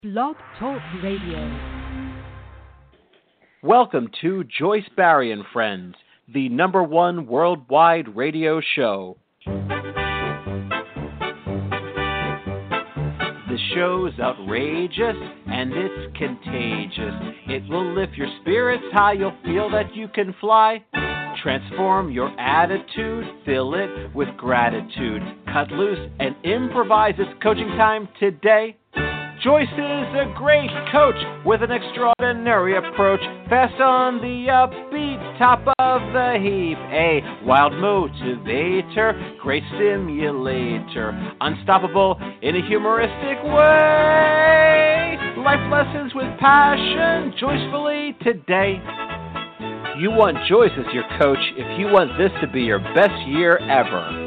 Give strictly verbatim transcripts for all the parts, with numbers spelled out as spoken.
Blog Talk Radio. Welcome to Joyce Barry and Friends, the number one worldwide radio show. The show's outrageous and it's contagious. It will lift your spirits high, you'll feel that you can fly. Transform your attitude, fill it with gratitude. Cut loose and improvise. It's coaching time today. Joyce is a great coach with an extraordinary approach. Fast on the upbeat, top of the heap. A wild motivator, great stimulator. Unstoppable in a humoristic way. Life lessons with passion, joyfully today. You want Joyce as your coach if you want this to be your best year ever.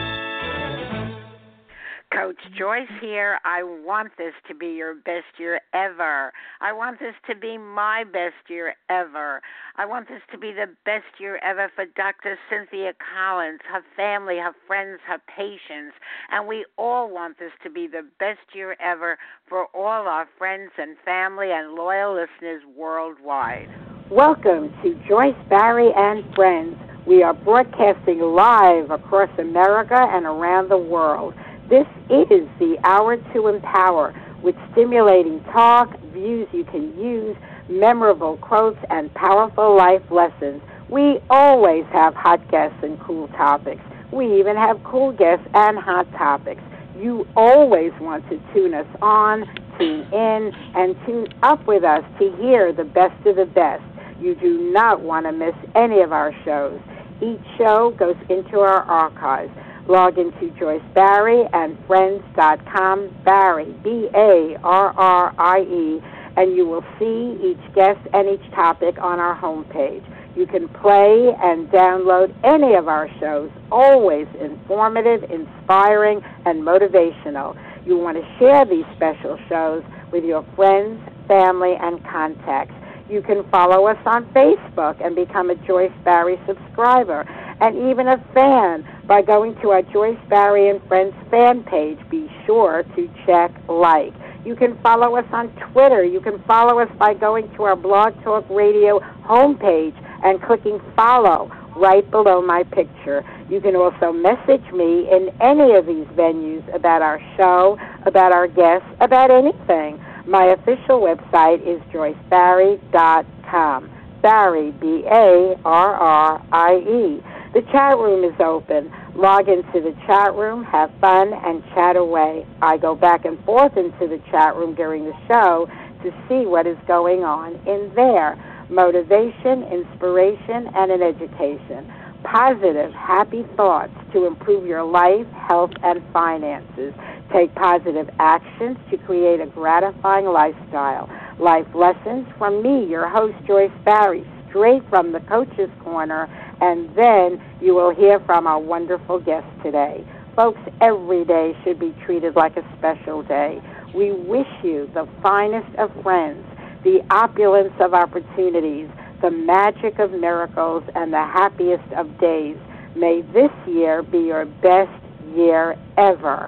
Coach Joyce here. I want this to be your best year ever. I want this to be my best year ever. I want this to be the best year ever for Doctor Cynthia Collins, her family, her friends, her patients. And we all want this to be the best year ever for all our friends and family and loyal listeners worldwide. Welcome to Joyce Barry and Friends. We are broadcasting live across America and around the world. This is the Hour to Empower, with stimulating talk, views you can use, memorable quotes, and powerful life lessons. We always have hot guests and cool topics. We even have cool guests and hot topics. You always want to tune us on, tune in, and tune up with us to hear the best of the best. You do not want to miss any of our shows. Each show goes into our archives. Log into Joyce Barry and Friends dot com, Barry, B A R R I E, and you will see each guest and each topic on our homepage. You can play and download any of our shows, always informative, inspiring, and motivational. You want to share these special shows with your friends, family, and contacts. You can follow us on Facebook and become a Joyce Barry subscriber, and even a fan by going to our Joyce Barry and Friends fan page. Be sure to check like. You can follow us on Twitter. You can follow us by going to our Blog Talk Radio homepage and clicking follow right below my picture. You can also message me in any of these venues about our show, about our guests, about anything. My official website is joyce barry dot com. Barry, B A R R I E. The chat room is open. Log into the chat room, have fun, and chat away. I go back and forth into the chat room during the show to see what is going on in there. Motivation, inspiration, and an education. Positive, happy thoughts to improve your life, health, and finances. Take positive actions to create a gratifying lifestyle. Life lessons from me, your host, Joyce Barry, straight from the Coach's Corner, and then you will hear from our wonderful guest today. Folks, every day should be treated like a special day. We wish you the finest of friends, the opulence of opportunities, the magic of miracles, and the happiest of days. May this year be your best year ever.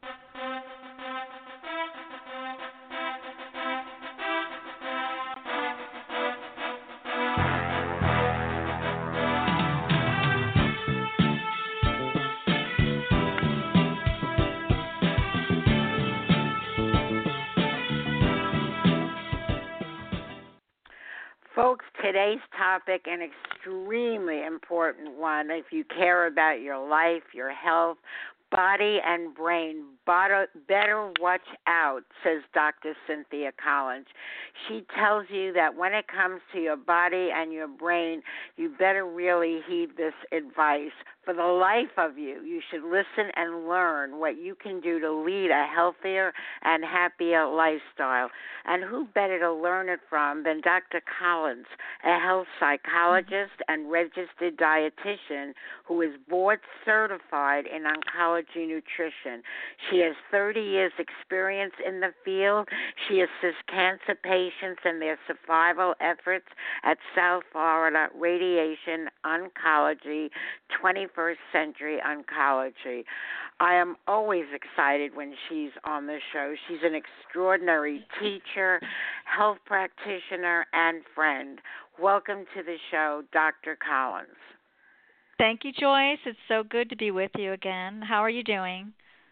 Folks, today's topic, an extremely important one if you care about your life, your health, body, and brain. Better, better watch out, says Doctor Cynthia Collins. She tells you that when it comes to your body and your brain, you better really heed this advice. For the life of you, you should listen and learn what you can do to lead a healthier and happier lifestyle. And who better to learn it from than Doctor Collins, a health psychologist and registered dietitian who is board certified in oncology nutrition. She She has thirty years experience in the field. She assists cancer patients in their survival efforts at South Florida Radiation Oncology, twenty-first Century Oncology. I am always excited when she's on the show. She's an extraordinary teacher, health practitioner, and friend. Welcome to the show, Doctor Collins. Thank you, Joyce. It's so good to be with you again. How are you doing?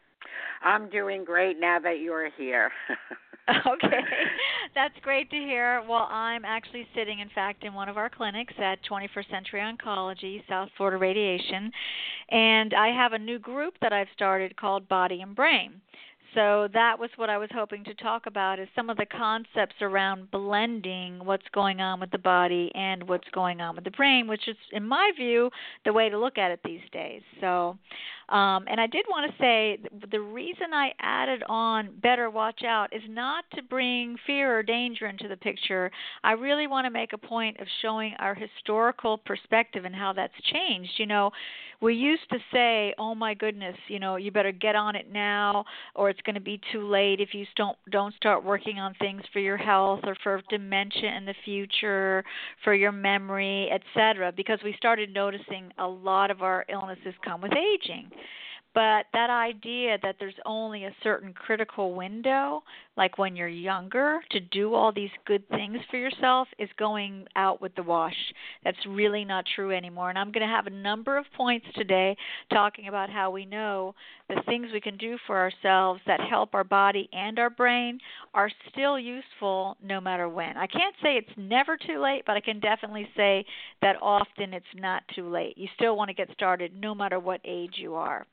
I'm doing great now that you're here. Okay, that's great to hear. Well, I'm actually sitting, in fact, in one of our clinics at twenty-first Century Oncology, South Florida Radiation, and I have a new group that I've started called Body and Brain. So that was what I was hoping to talk about, is some of the concepts around blending what's going on with the body and what's going on with the brain, which is, in my view, the way to look at it these days. So, um, and I did want to say the reason I added on Better Watch Out is not to bring fear or danger into the picture. I really want to make a point of showing our historical perspective and how that's changed. You know, we used to say, oh my goodness, you know, you better get on it now, or it's going to be too late if you don't don't start working on things for your health or for dementia in the future, for your memory, et cetera, because we started noticing a lot of our illnesses come with aging. But that idea that there's only a certain critical window, like when you're younger, to do all these good things for yourself is going out with the wash. That's really not true anymore. And I'm going to have a number of points today talking about how we know the things we can do for ourselves that help our body and our brain are still useful no matter when. I can't say it's never too late, but I can definitely say that often it's not too late. You still want to get started no matter what age you are.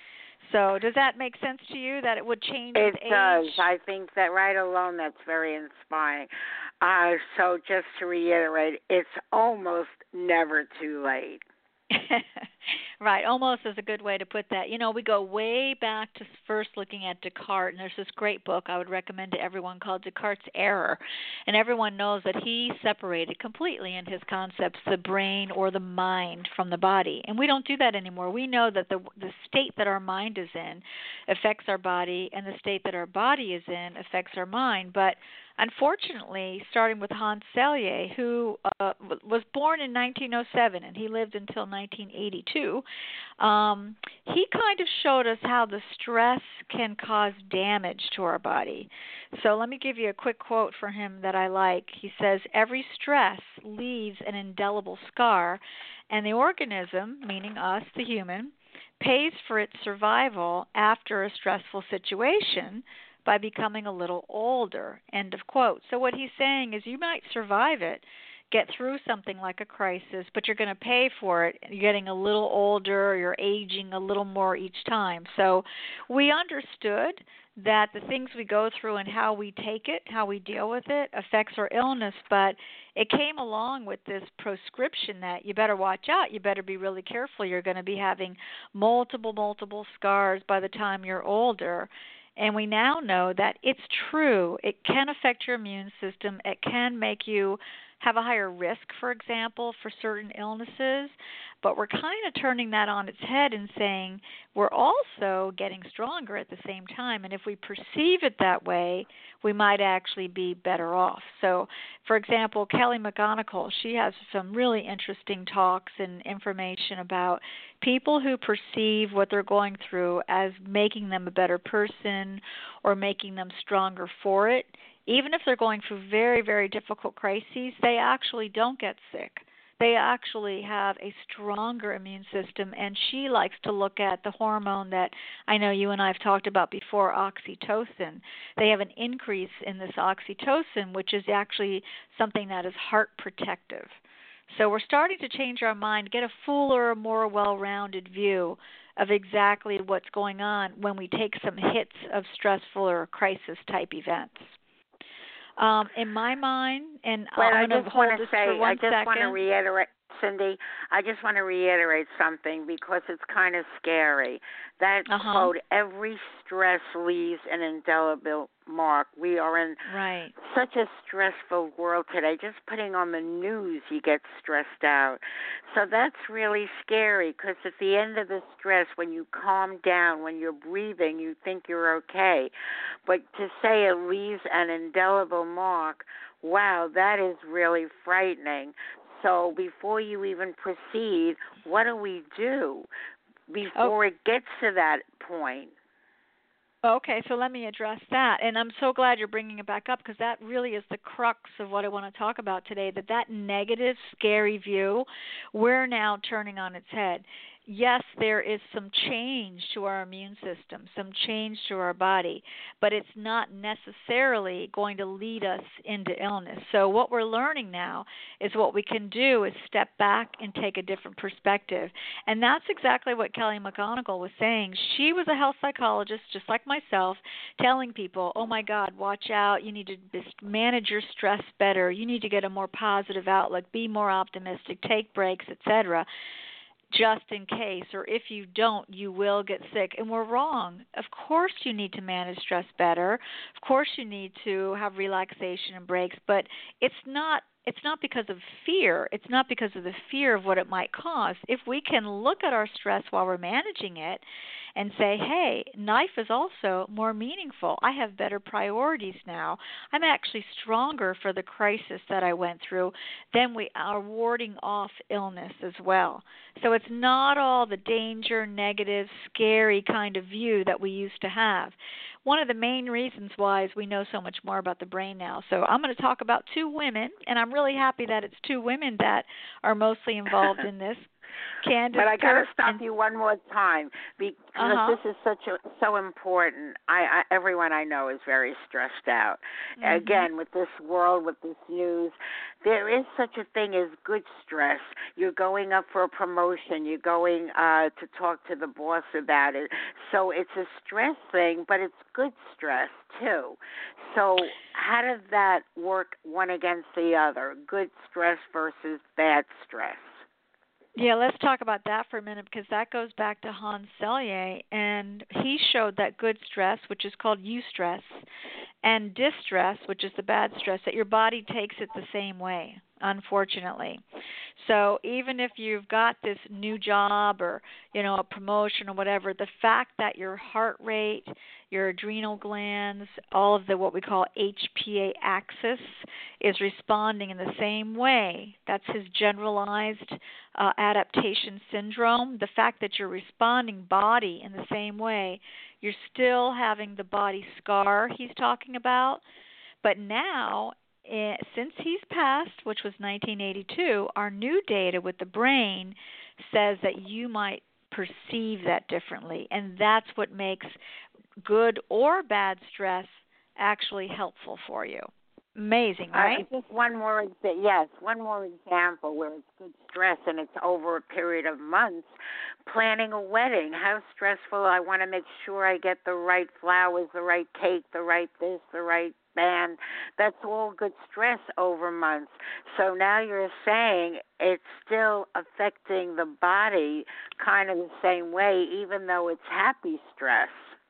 So does that make sense to you, that it would change it with age? It does. I think that right alone that's very inspiring. Uh, so just to reiterate, it's almost never too late. Right, almost is a good way to put that. You know, we go way back to first looking at Descartes, and there's this great book I would recommend to everyone called Descartes' Error. And everyone knows that he separated completely in his concepts the brain or the mind from the body. And we don't do that anymore. We know that the the state that our mind is in affects our body, and the state that our body is in affects our mind. But unfortunately, starting with Hans Selye, who uh, was born in nineteen oh seven and he lived until nineteen eighty-two, um, he kind of showed us how the stress can cause damage to our body. So let me give you a quick quote from him that I like. He says, "Every stress leaves an indelible scar, and the organism, meaning us, the human, pays for its survival after a stressful situation by becoming a little older," end of quote. So what he's saying is you might survive it, get through something like a crisis, but you're going to pay for it. You're getting a little older, you're aging a little more each time. So we understood that the things we go through and how we take it, how we deal with it, affects our illness, but it came along with this prescription that you better watch out, you better be really careful, you're going to be having multiple, multiple scars by the time you're older. And we now know that it's true. It can affect your immune system. It can make you have a higher risk, for example, for certain illnesses. But we're kind of turning that on its head and saying we're also getting stronger at the same time. And if we perceive it that way, we might actually be better off. So, for example, Kelly McGonigal, she has some really interesting talks and information about people who perceive what they're going through as making them a better person or making them stronger for it. Even if they're going through very, very difficult crises, they actually don't get sick. They actually have a stronger immune system, and she likes to look at the hormone that I know you and I have talked about before, oxytocin. They have an increase in this oxytocin, which is actually something that is heart protective. So we're starting to change our mind, get a fuller, more well-rounded view of exactly what's going on when we take some hits of stressful or crisis-type events. Um, in my mind, and well, I'm going to hold wanna this say, for one I just second. want to reiterate. Cindy, I just want to reiterate something because it's kind of scary. That uh-huh. quote, every stress leaves an indelible mark. We are in right. such a stressful world today. Just putting on the news, you get stressed out. So that's really scary because at the end of the stress, when you calm down, when you're breathing, you think you're okay. But to say it leaves an indelible mark, wow, that is really frightening. So before you even proceed, what do we do before oh. it gets to that point? Okay, so let me address that. And I'm so glad you're bringing it back up because that really is the crux of what I want to talk about today, that that negative, scary view, we're now turning on its head. Yes, there is some change to our immune system, some change to our body, but it's not necessarily going to lead us into illness. So what we're learning now is what we can do is step back and take a different perspective. And that's exactly what Kelly McGonigal was saying. She was a health psychologist, just like myself, telling people, oh, my God, watch out. You need to manage your stress better. You need to get a more positive outlook, be more optimistic, take breaks, et cetera, just in case, or if you don't, you will get sick. And we're wrong. Of course you need to manage stress better. Of course you need to have relaxation and breaks, but it's not it's not because of fear. It's not because of the fear of what it might cause. If we can look at our stress while we're managing it and say, hey, life is also more meaningful. I have better priorities now. I'm actually stronger for the crisis that I went through. Then we are warding off illness as well. So it's not all the danger, negative, scary kind of view that we used to have. One of the main reasons why is we know so much more about the brain now. So I'm going to talk about two women, and I'm really happy that it's two women that are mostly involved in this. Candace but I got to stop and, you one more time because uh-huh. this is such a, so important. I, I everyone I know is very stressed out. Mm-hmm. Again, with this world, with this news, there is such a thing as good stress. You're going up for a promotion. You're going uh, to talk to the boss about it. So it's a stress thing, but it's good stress too. So how does that work one against the other? Good stress versus bad stress. Yeah, let's talk about that for a minute because that goes back to Hans Selye, and he showed that good stress, which is called eustress, and distress, which is the bad stress, that your body takes it the same way, unfortunately. So even if you've got this new job or, you know, a promotion or whatever, the fact that your heart rate, your adrenal glands, all of the what we call H P A axis is responding in the same way. That's his generalized uh, adaptation syndrome. The fact that you're responding body in the same way, you're still having the body scar he's talking about. But now, eh, since he's passed, which was nineteen eighty-two, our new data with the brain says that you might perceive that differently. And that's what makes good or bad stress actually helpful for you. Amazing, right? Uh, just one more, yes, one more example where it's good stress and it's over a period of months. Planning a wedding, how stressful. I want to make sure I get the right flowers, the right cake, the right this, the right band. That's all good stress over months. So now you're saying it's still affecting the body kind of the same way, even though it's happy stress.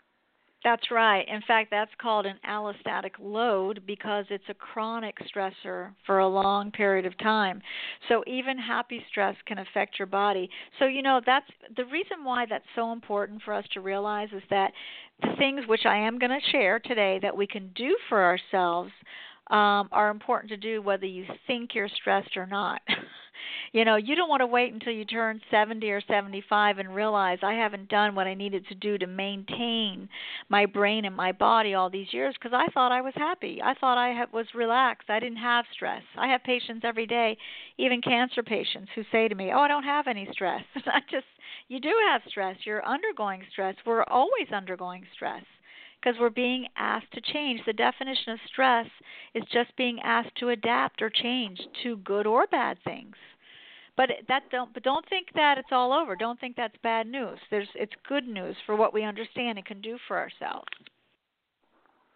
That's right. In fact, that's called an allostatic load because it's a chronic stressor for a long period of time. So even happy stress can affect your body. So, you know, that's the reason why that's so important for us to realize is that the things which I am going to share today that we can do for ourselves um, are important to do whether you think you're stressed or not. You know, you don't want to wait until you turn seventy or seventy-five and realize I haven't done what I needed to do to maintain my brain and my body all these years because I thought I was happy. I thought I was relaxed. I didn't have stress. I have patients every day, even cancer patients, who say to me, oh, I don't have any stress. I just, you do have stress. You're undergoing stress. We're always undergoing stress because we're being asked to change. The definition of stress is just being asked to adapt or change to good or bad things. But that don't but don't think that it's all over. Don't think that's bad news. There's it's good news for what we understand and can do for ourselves.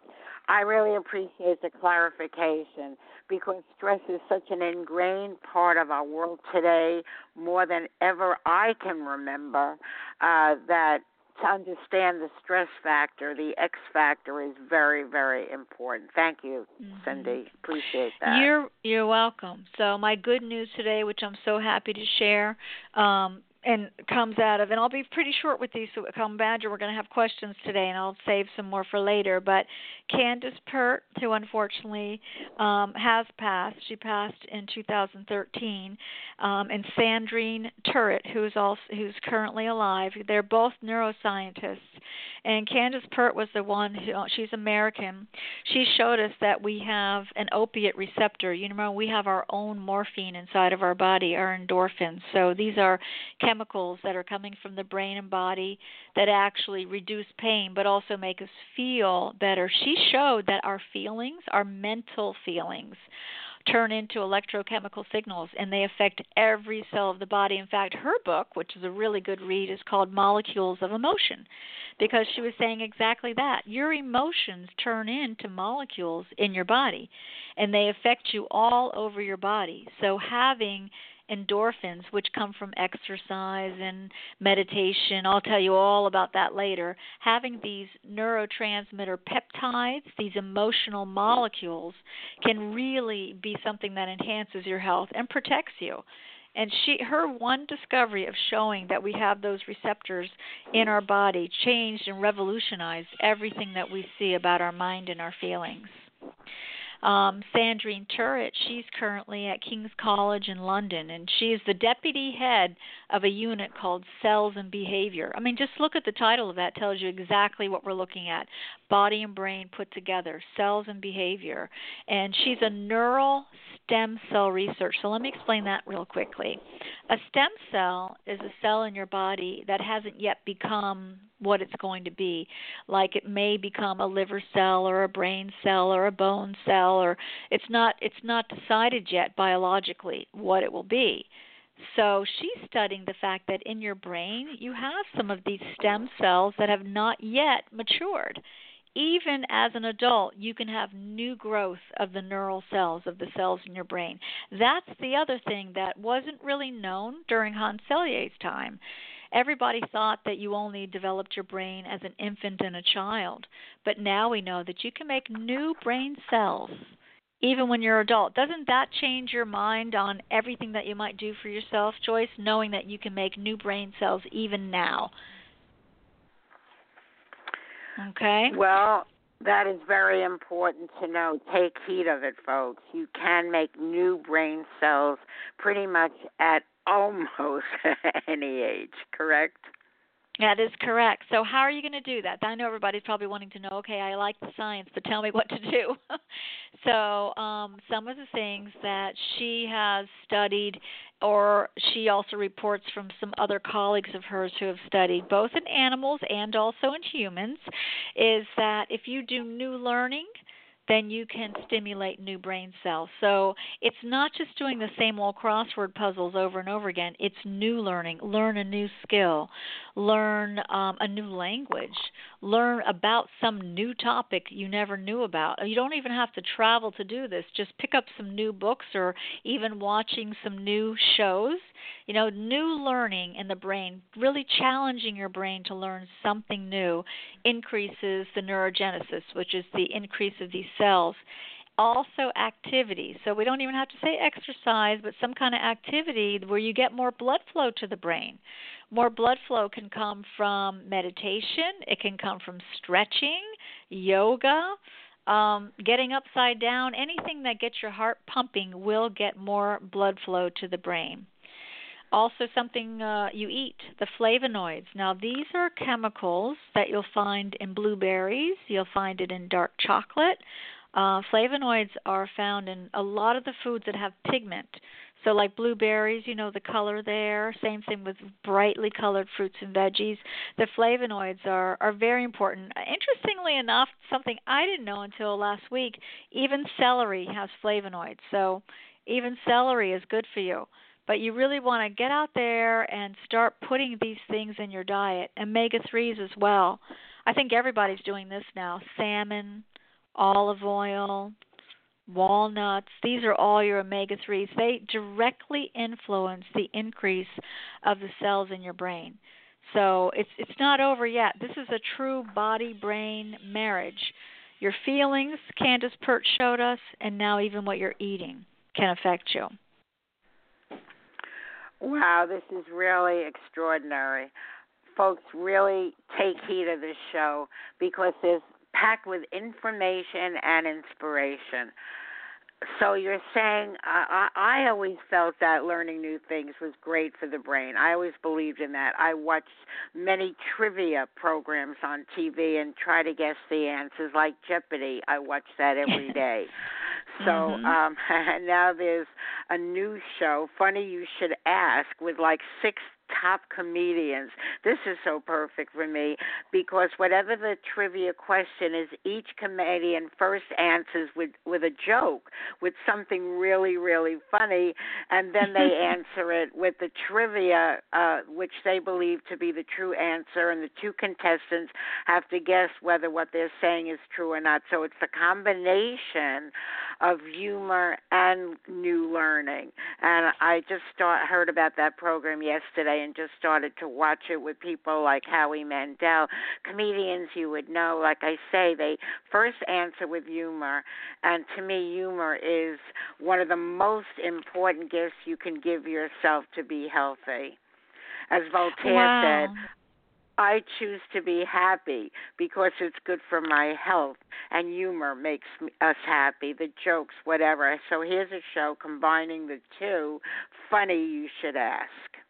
I really appreciate the clarification because stress is such an ingrained part of our world today, more than ever I can remember, uh, that to understand the stress factor, the X factor, is very, very important. Thank you, mm-hmm. Cindy. Appreciate that. You're you're welcome. So my good news today, which I'm so happy to share, um, and comes out of, and I'll be pretty short with these, so come Badger, we're going to have questions today, and I'll save some more for later, but Candace Pert, who unfortunately um, has passed, she passed in two thousand thirteen, um, and Sandrine Turret, who's also who's currently alive. They're both neuroscientists, and Candace Pert was the one who, she's American. She showed us that we have an opiate receptor. You know, we have our own morphine inside of our body, our endorphins. So these are chemicals that are coming from the brain and body that actually reduce pain but also make us feel better. She showed that our feelings, our mental feelings, turn into electrochemical signals, and they affect every cell of the body. In fact, her book, which is a really good read, is called Molecules of Emotion, because she was saying exactly that. Your emotions turn into molecules in your body, and they affect you all over your body. So having endorphins, which come from exercise and meditation, I'll tell you all about that later. Having these neurotransmitter peptides, these emotional molecules, can really be something that enhances your health and protects you. And she, her one discovery of showing that we have those receptors in our body changed and revolutionized everything that we see about our mind and our feelings. Um, Sandrine Turret, she's currently at King's College in London, and she is the deputy head of a unit called Cells and Behavior. I mean, just look at the title of that. It tells you exactly what we're looking at. Body and brain put together, cells and behavior. And she's a neural stem cell researcher. So let me explain that real quickly. A stem cell is a cell in your body that hasn't yet become what it's going to be. Like it may become a liver cell or a brain cell or a bone cell, or it's not it's not decided yet biologically what it will be. So she's studying the fact that in your brain you have some of these stem cells that have not yet matured. Even as an adult, you can have new growth of the neural cells, of the cells in your brain. That's the other thing that wasn't really known during Hans Selye's time. Everybody thought that you only developed your brain as an infant and a child, but now we know that you can make new brain cells even when you're an adult. Doesn't that change your mind on everything that you might do for yourself, Joyce, knowing that you can make new brain cells even now? Okay. Well, that is very important to know. Take heed of it, folks. You can make new brain cells pretty much at almost any age, correct? That is correct. So how are you going to do that? I know everybody's probably wanting to know, okay, I like the science, but tell me what to do. so um, some of the things that she has studied, or she also reports from some other colleagues of hers who have studied both in animals and also in humans, is that if you do new learning, then you can stimulate new brain cells. So it's not just doing the same old crossword puzzles over and over again. It's new learning. Learn a new skill. Learn um, a new language. Learn about some new topic you never knew about. You don't even have to travel to do this. Just pick up some new books or even watching some new shows. You know, new learning in the brain, really challenging your brain to learn something new, increases the neurogenesis, which is the increase of these cells. Also activity. So we don't even have to say exercise, but some kind of activity where you get more blood flow to the brain. More blood flow can come from meditation. It can come from stretching, yoga, um, getting upside down. Anything that gets your heart pumping will get more blood flow to the brain. Also something uh, you eat, the flavonoids. Now, these are chemicals that you'll find in blueberries. You'll find it in dark chocolate. Uh, flavonoids are found in a lot of the foods that have pigment. So like blueberries, you know, the color there. Same thing with brightly colored fruits and veggies. The flavonoids are, are very important. Interestingly enough, something I didn't know until last week, even celery has flavonoids. So even celery is good for you. But you really want to get out there and start putting these things in your diet, omega threes as well. I think everybody's doing this now. Salmon, olive oil, walnuts. These are all your omega threes. They directly influence the increase of the cells in your brain. So it's it's not over yet. This is a true body-brain marriage. Your feelings, Candace Pert showed us, and now even what you're eating can affect you. Wow, this is really extraordinary. Folks, really take heed of this show because it's packed with information and inspiration. So you're saying, uh, I, I always felt that learning new things was great for the brain. I always believed in that. I watched many trivia programs on T V and try to guess the answers, like Jeopardy. I watch that every day. So mm-hmm. um, and now there's a new show, Funny You Should Ask, with like six top comedians. This is so perfect for me because whatever the trivia question is, each comedian first answers with, with a joke, with something really, really funny, and then they answer it with the trivia, uh, which they believe to be the true answer, and the two contestants have to guess whether what they're saying is true or not. So it's the combination of humor and new learning. And I just start, heard about that program yesterday and just started to watch it with people like Howie Mandel, comedians you would know. Like I say, they first answer with humor, and to me, humor is one of the most important gifts you can give yourself to be healthy. As Voltaire wow. said, I choose to be happy because it's good for my health, and humor makes us happy, the jokes, whatever. So here's a show combining the two. Funny You Should Ask.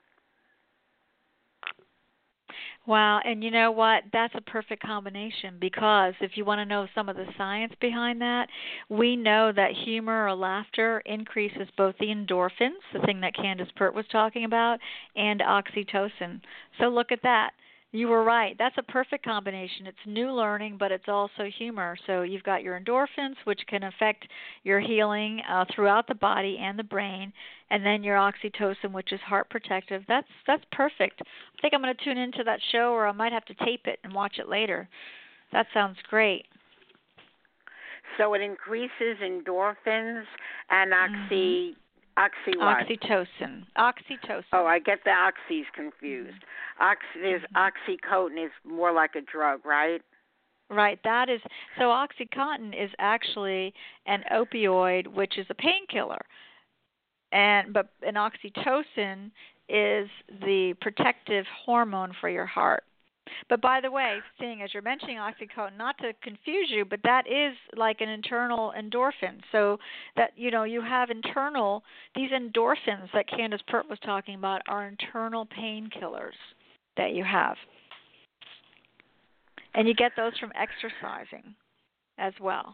Wow, and you know what? That's a perfect combination because if you want to know some of the science behind that, we know that humor or laughter increases both the endorphins, the thing that Candace Pert was talking about, and oxytocin. So look at that. You were right. That's a perfect combination. It's new learning, but it's also humor. So you've got your endorphins, which can affect your healing uh, throughout the body and the brain, and then your oxytocin, which is heart protective. That's that's perfect. I think I'm going to tune into that show, or I might have to tape it and watch it later. That sounds great. So it increases endorphins and oxy. Mm-hmm. Oxy what? Oxytocin. Oxytocin. Oh, I get the oxys confused. Oxy, there's Oxycontin is more like a drug, right? Right. That is so. Oxycontin is actually an opioid, which is a painkiller, and but an oxytocin is the protective hormone for your heart. But by the way, seeing as you're mentioning oxytocin, not to confuse you, but that is like an internal endorphin. So that, you know, you have internal, these endorphins that Candace Pert was talking about are internal painkillers that you have. And you get those from exercising as well.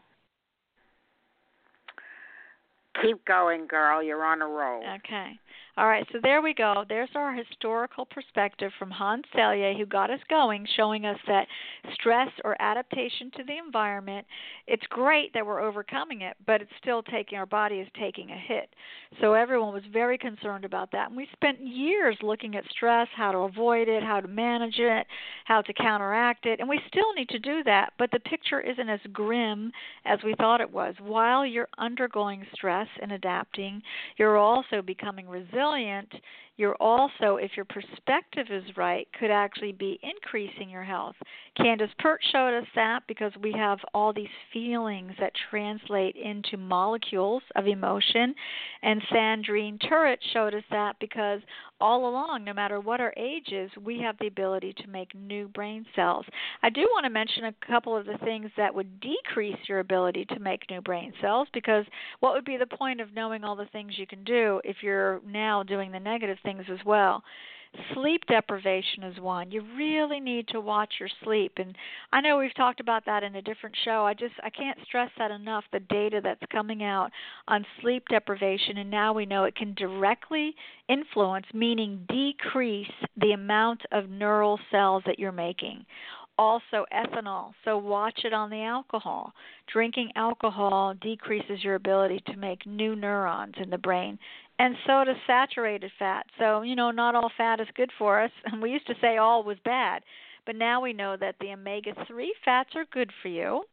Keep going, girl. You're on a roll. Okay. All right, so there we go. There's our historical perspective from Hans Selye, who got us going, showing us that stress or adaptation to the environment, it's great that we're overcoming it, but it's still taking, our body is taking a hit. So everyone was very concerned about that. And we spent years looking at stress, how to avoid it, how to manage it, how to counteract it, and we still need to do that, but the picture isn't as grim as we thought it was. While you're undergoing stress and adapting, you're also becoming resilient. You're also, if your perspective is right, could actually be increasing your health. Candace Pert showed us that because we have all these feelings that translate into molecules of emotion, and Sandrine Turret showed us that because all along, no matter what our age is, we have the ability to make new brain cells. I do want to mention a couple of the things that would decrease your ability to make new brain cells, because what would be the point of knowing all the things you can do if you're now doing the negative things as well? Sleep deprivation is one. You really need to watch your sleep. And I know we've talked about that in a different show. I just I can't stress that enough, the data that's coming out on sleep deprivation, and now we know it can directly influence, meaning decrease the amount of neural cells that you're making. Also ethanol, so watch it on the alcohol. Drinking alcohol decreases your ability to make new neurons in the brain. And so does saturated fat. So, you know, not all fat is good for us. And we used to say all was bad. But now we know that the omega three fats are good for you.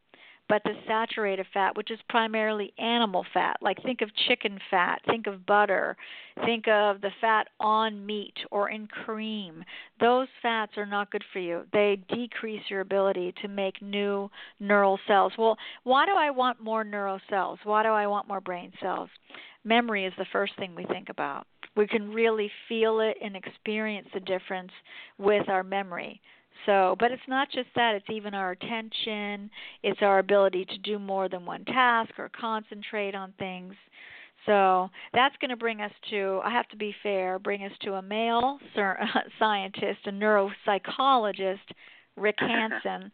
but the saturated fat, which is primarily animal fat, like think of chicken fat, think of butter, think of the fat on meat or in cream. Those fats are not good for you. They decrease your ability to make new neural cells. Well, why do I want more neural cells? Why do I want more brain cells? Memory is the first thing we think about. We can really feel it and experience the difference with our memory. So, but it's not just that, it's even our attention, it's our ability to do more than one task or concentrate on things. So that's going to bring us to, I have to be fair, bring us to a male scientist, a neuropsychologist, Rick Hansen.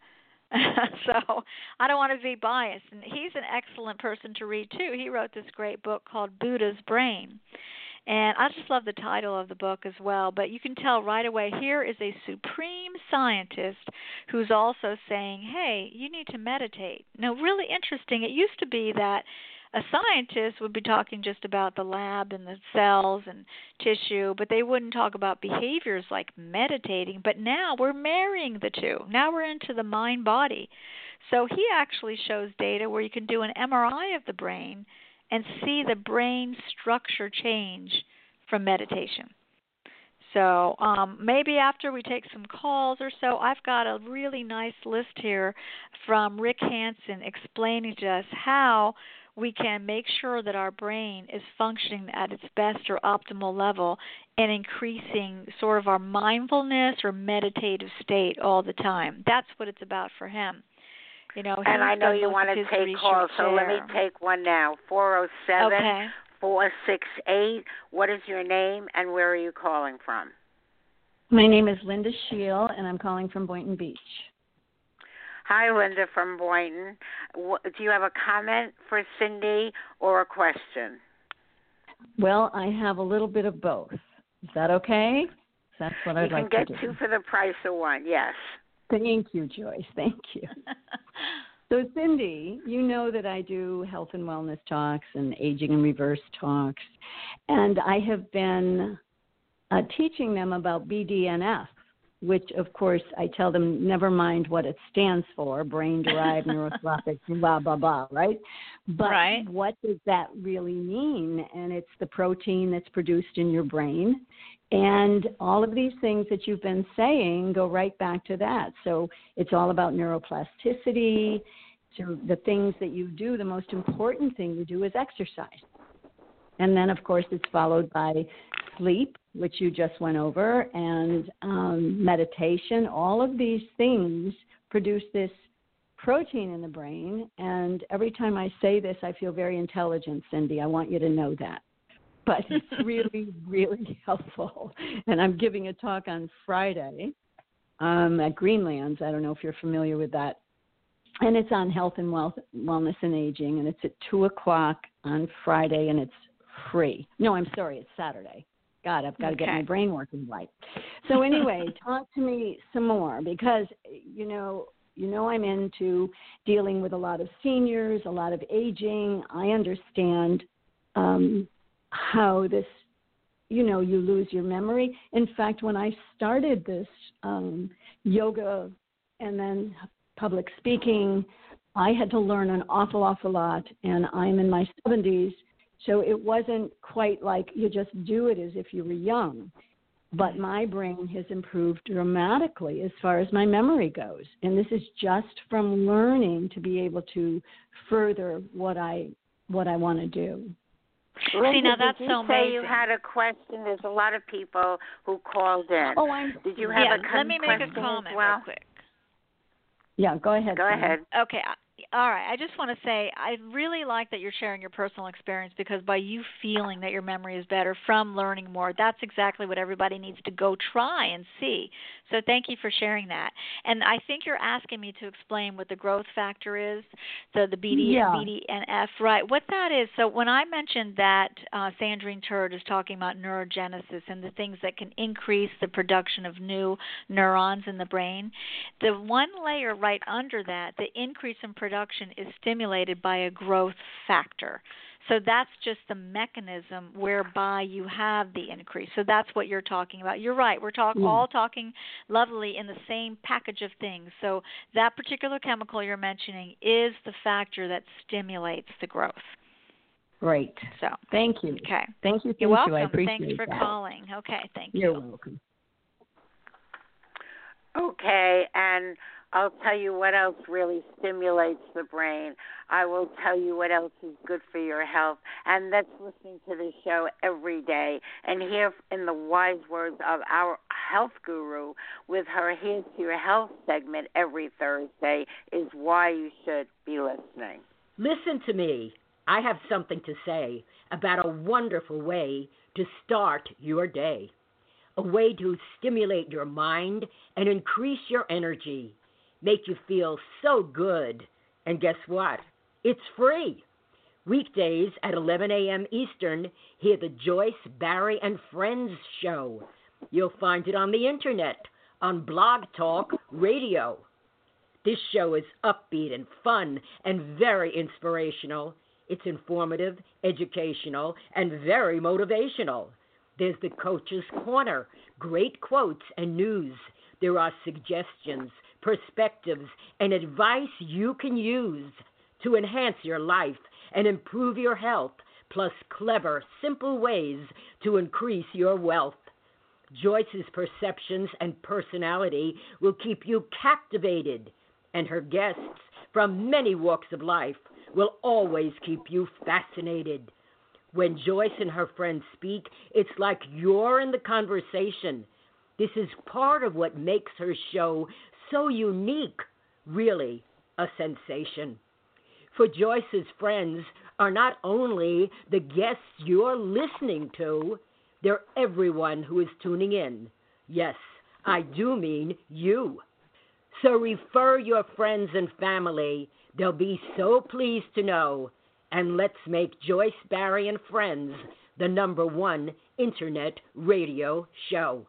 So I don't want to be biased. And he's an excellent person to read, too. He wrote this great book called Buddha's Brain. And I just love the title of the book as well. But you can tell right away, here is a supreme scientist who's also saying, hey, you need to meditate. Now, really interesting. It used to be that a scientist would be talking just about the lab and the cells and tissue, but they wouldn't talk about behaviors like meditating. But now we're marrying the two. Now we're into the mind-body. So he actually shows data where you can do an M R I of the brain and see the brain structure change from meditation. So um, maybe after we take some calls or so, I've got a really nice list here from Rick Hansen explaining to us how we can make sure that our brain is functioning at its best or optimal level and increasing sort of our mindfulness or meditative state all the time. That's what it's about for him. You know, and I know you want to take calls, so let me take one now. four oh seven, four six eight. What is your name and where are you calling from? My name is Linda Scheel, and I'm calling from Boynton Beach. Hi, Linda from Boynton. Do you have a comment for Cindy or a question? Well, I have a little bit of both. Is that okay? That's what I'd like to do. You can get two for the price of one, yes. Thank you, Joyce. Thank you. So, Cindy, you know that I do health and wellness talks and aging and reverse talks, and I have been uh, teaching them about B D N F, which, of course, I tell them never mind what it stands for, brain-derived neurotrophic, blah, blah, blah, right? But right. What does that really mean? And it's the protein that's produced in your brain. And all of these things that you've been saying go right back to that. So it's all about neuroplasticity. So the things that you do, the most important thing you do is exercise. And then, of course, it's followed by sleep, which you just went over, and um, meditation. All of these things produce this protein in the brain. And every time I say this, I feel very intelligent, Cindy. I want you to know that. But it's really, really helpful. And I'm giving a talk on Friday um, at Greenlands. I don't know if you're familiar with that. And it's on health and wealth, wellness and aging. And it's at two o'clock on Friday, and it's free. No, I'm sorry, it's Saturday. God, I've got to okay. get my brain working right. So anyway, talk to me some more because, you know, you know I'm into dealing with a lot of seniors, a lot of aging. I understand um how this, you know, you lose your memory. In fact, when I started this um, yoga and then public speaking, I had to learn an awful, awful lot, and I'm in my seventies, so it wasn't quite like you just do it as if you were young. But my brain has improved dramatically as far as my memory goes, and this is just from learning to be able to further what I what I want to do. Linda, See, now that's did you so say amazing. you had a question? There's a lot of people who called in. Oh, I'm. Did you have yeah, a con- let me make question a comment as well? real quick. Yeah, go ahead. Go Cindy. ahead. Okay. All right. I just want to say I really like that you're sharing your personal experience because by you feeling that your memory is better from learning more, that's exactly what everybody needs to go try and see. So thank you for sharing that. And I think you're asking me to explain what the growth factor is, so the B D, yeah. B D N F, right? What that is. So when I mentioned that uh, Sandrine Turd is talking about neurogenesis and the things that can increase the production of new neurons in the brain, the one layer right under that, the increase in production is stimulated by a growth factor. So that's just the mechanism whereby you have the increase. So that's what you're talking about. You're right. We're talk, yeah. all talking lovely in the same package of things. So that particular chemical you're mentioning is the factor that stimulates the growth. Great. So thank you. Okay. Thank you. Thank You're welcome. you. I appreciate Thanks for that. calling. Okay. Thank you. You're welcome. Okay, and I'll tell you what else really stimulates the brain. I will tell you what else is good for your health, and that's listening to the show every day and hear in the wise words of our health guru with her Here's to Your Health segment every Thursday is why you should be listening. Listen to me. I have something to say about a wonderful way to start your day. A way to stimulate your mind and increase your energy, make you feel so good. And guess what? It's free. Weekdays at eleven a.m. Eastern, hear the Joyce, Barry, and Friends show. You'll find it on the internet, on Blog Talk Radio. This show is upbeat and fun and very inspirational. It's informative, educational, and very motivational. There's the Coach's Corner, great quotes and news. There are suggestions, perspectives, and advice you can use to enhance your life and improve your health, plus clever, simple ways to increase your wealth. Joyce's perceptions and personality will keep you captivated, and her guests from many walks of life will always keep you fascinated. When Joyce and her friends speak, it's like you're in the conversation. This is part of what makes her show so unique, really a sensation. For Joyce's friends are not only the guests you're listening to, they're everyone who is tuning in. Yes, I do mean you. So refer your friends and family. They'll be so pleased to know. And let's make Joyce, Barry, and Friends the number one internet radio show.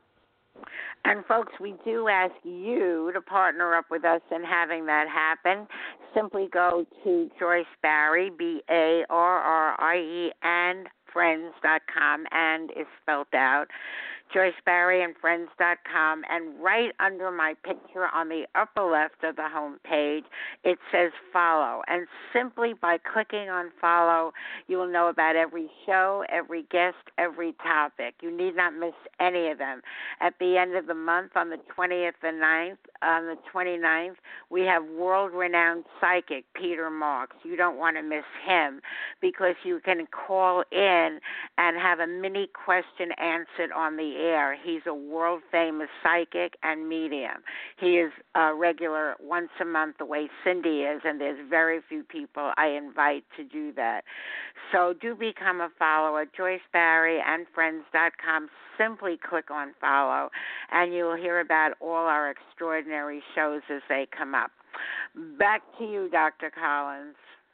And, folks, we do ask you to partner up with us in having that happen. Simply go to Joyce Barry, B A R R I E, and friends dot com, and is spelled out. Joyce Barry and friends dot com, and right under my picture on the upper left of the home page, it says follow. And simply by clicking on follow, you will know about every show, every guest, every topic. You need not miss any of them. At the end of the month, on the twentieth and ninth, on the twenty-ninth, we have world-renowned psychic Peter Marks. You don't want to miss him because you can call in and have a mini question answered on the air. He's a world-famous psychic and medium. He is a regular once a month the way Cindy is, and there's very few people I invite to do that. So do become a follower, Joyce Barry and friends dot com. Simply click on follow, and you'll hear about all our extraordinary shows as they come up. Back to you, Doctor Collins.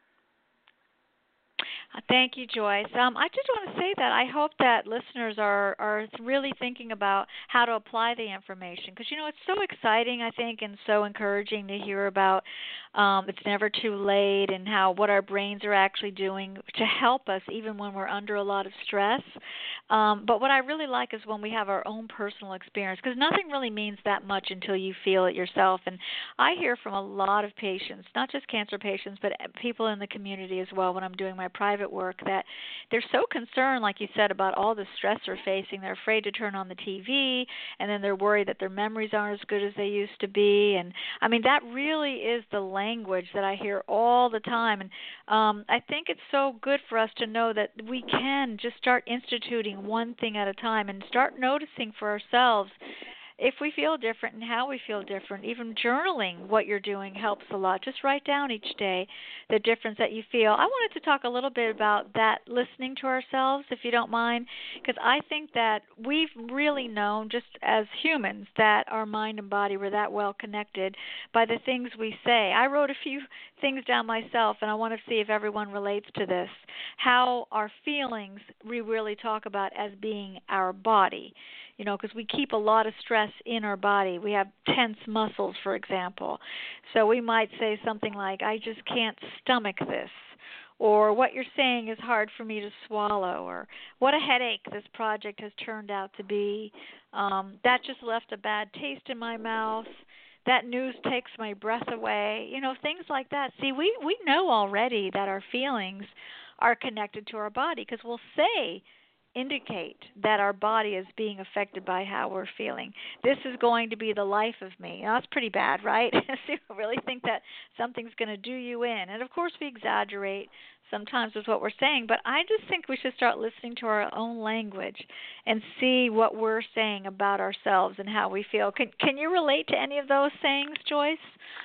Thank you, Joyce. Um, I just want to say that I hope that listeners are, are really thinking about how to apply the information because, you know, it's so exciting, I think, and so encouraging to hear about um, it's never too late and how what our brains are actually doing to help us even when we're under a lot of stress. Um, but what I really like is when we have our own personal experience because nothing really means that much until you feel it yourself. And I hear from a lot of patients, not just cancer patients, but people in the community as well when I'm doing my private work that they're so concerned, like you said, about all the stress they're facing. They're afraid to turn on the T V, and then they're worried that their memories aren't as good as they used to be. And, I mean, that really is the language that I hear all the time. And um, I think it's so good for us to know that we can just start instituting one thing at a time and start noticing for ourselves if we feel different and how we feel different. Even journaling what you're doing helps a lot. Just write down each day the difference that you feel. I wanted to talk a little bit about that, listening to ourselves, if you don't mind, because I think that we've really known, just as humans, that our mind and body were that well connected by the things we say. I wrote a few things down myself, and I want to see if everyone relates to this, how our feelings we really talk about as being our body. You know, because we keep a lot of stress in our body. We have tense muscles, for example. So we might say something like, I just can't stomach this. or what you're saying is hard for me to swallow, or what a headache this project has turned out to be. Um, that just left a bad taste in my mouth. That news takes my breath away. You know, things like that. See, we, we know already that our feelings are connected to our body, because we'll say, indicate that our body is being affected by how we're feeling. This is going to be the life of me. Now, that's pretty bad, right? So you really think that something's going to do you in. And, of course, we exaggerate sometimes with what we're saying, but I just think we should start listening to our own language and see what we're saying about ourselves and how we feel. Can, can you relate to any of those sayings, Joyce?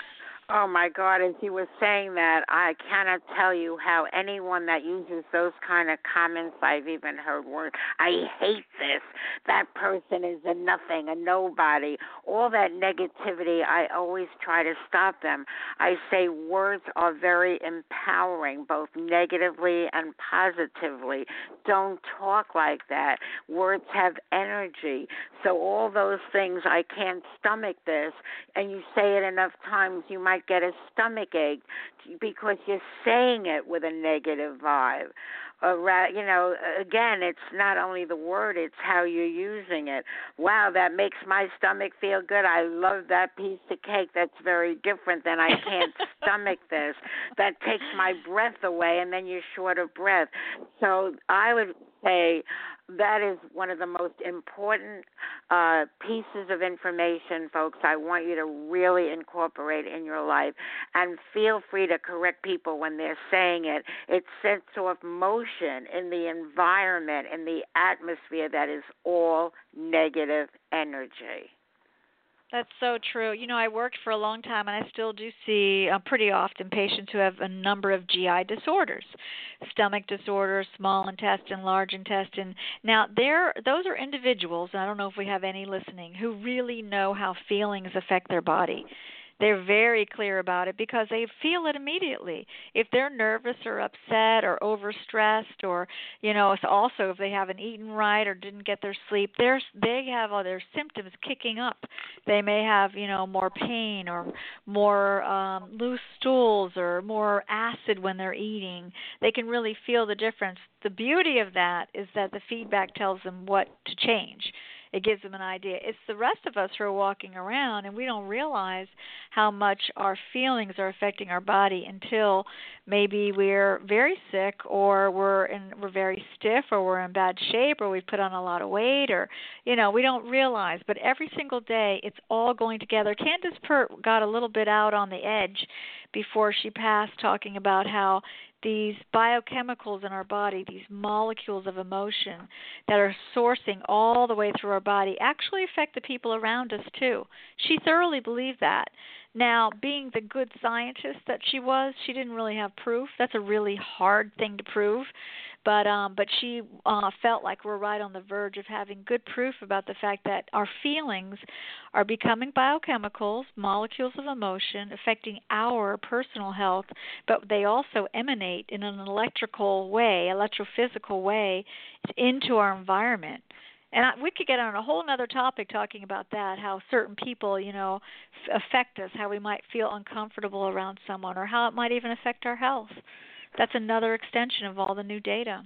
Oh, my God, as he was saying that, I cannot tell you how anyone that uses those kind of comments, I've even heard words, I hate this, that person is a nothing, a nobody, all that negativity, I always try to stop them. I say words are very empowering, both negatively and positively. Don't talk like that. Words have energy. So all those things, I can't stomach this, and you say it enough times, you might get a stomach ache because you're saying it with a negative vibe. Uh, you know, again, it's not only the word, it's how you're using it. Wow, that makes my stomach feel good. I love that piece of cake. That's very different than I can't stomach this. That takes my breath away, and then you're short of breath. So I would say that is one of the most important uh, pieces of information, folks, I want you to really incorporate in your life. And feel free to correct people when they're saying it. It sets off motion in the environment, in the atmosphere that is all negative energy. That's so true. You know, I worked for a long time, and I still do see uh, pretty often patients who have a number of G I disorders, stomach disorders, small intestine, large intestine. Now, there, those are individuals, and I don't know if we have any listening, who really know how feelings affect their body. They're very clear about it because they feel it immediately. If they're nervous or upset or overstressed, or, you know, it's also if they haven't eaten right or didn't get their sleep, they're, they have all their symptoms kicking up. They may have, you know, more pain or more um, loose stools or more acid when they're eating. They can really feel the difference. The beauty of that is that the feedback tells them what to change. It gives them an idea. It's the rest of us who are walking around, and we don't realize how much our feelings are affecting our body until maybe we're very sick, or we're in, we're very stiff, or we're in bad shape, or we've put on a lot of weight, or, you know, we don't realize. But every single day, it's all going together. Candace Pert got a little bit out on the edge before she passed, talking about how these biochemicals in our body, these molecules of emotion that are sourcing all the way through our body, actually affect the people around us too. She thoroughly believed that. Now, being the good scientist that she was, she didn't really have proof. That's a really hard thing to prove. But um, but she uh, felt like we're right on the verge of having good proof about the fact that our feelings are becoming biochemicals, molecules of emotion, affecting our personal health, but they also emanate in an electrical way, electrophysical way, into our environment. And I, we could get on a whole other topic talking about that, how certain people, you know, f- affect us, how we might feel uncomfortable around someone, or how it might even affect our health. That's another extension of all the new data.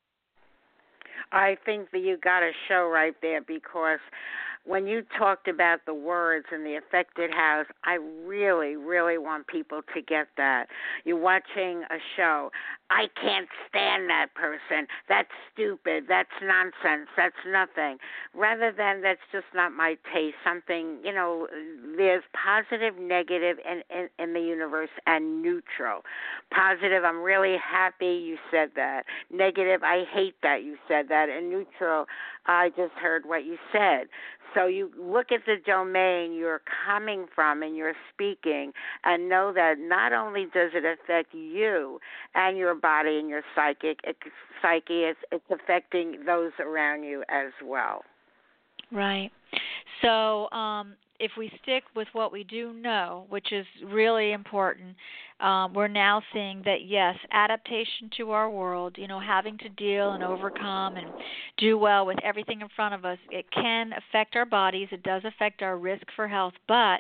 I think that you got a show right there, because when you talked about the words and the effect it has, I really, really want people to get that. You're watching a show. I can't stand that person. That's stupid. That's nonsense. That's nothing. Rather than that's just not my taste. Something, you know, there's positive, negative in, in, in the universe, and neutral. Positive, I'm really happy you said that. Negative, I hate that you said that. And neutral, I just heard what you said. So you look at the domain you're coming from and you're speaking, and know that not only does it affect you and your body and your psychic psyche, it's, it's affecting those around you as well. Right. So um, if we stick with what we do know, which is really important, um, we're now seeing that, yes, adaptation to our world, you know, having to deal and overcome and do well with everything in front of us, it can affect our bodies. It does affect our risk for health, but